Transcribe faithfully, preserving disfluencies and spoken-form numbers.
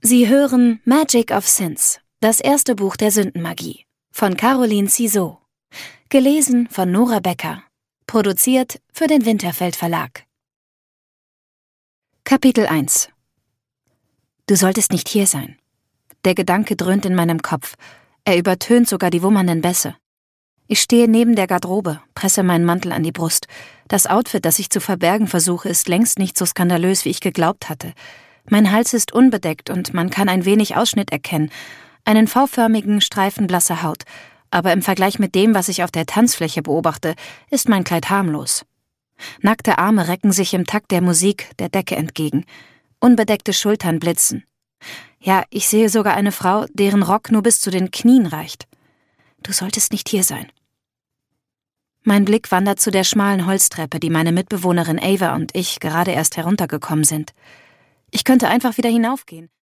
Sie hören Magic of Sins, das erste Buch der Sündenmagie, von Caroline Ciseaux. Gelesen von Nora Becker. Produziert für den Winterfeld Verlag. Kapitel eins. Du solltest nicht hier sein. Der Gedanke dröhnt in meinem Kopf. Er übertönt sogar die wummernden Bässe. Ich stehe neben der Garderobe, presse meinen Mantel an die Brust. Das Outfit, das ich zu verbergen versuche, ist längst nicht so skandalös, wie ich geglaubt hatte. Mein Hals ist unbedeckt und man kann ein wenig Ausschnitt erkennen, einen V-förmigen Streifen blasser Haut. Aber im Vergleich mit dem, was ich auf der Tanzfläche beobachte, ist mein Kleid harmlos. Nackte Arme recken sich im Takt der Musik der Decke entgegen. Unbedeckte Schultern blitzen. Ja, ich sehe sogar eine Frau, deren Rock nur bis zu den Knien reicht. Du solltest nicht hier sein. Mein Blick wandert zu der schmalen Holztreppe, die meine Mitbewohnerin Ava und ich gerade erst heruntergekommen sind. Ich könnte einfach wieder hinaufgehen.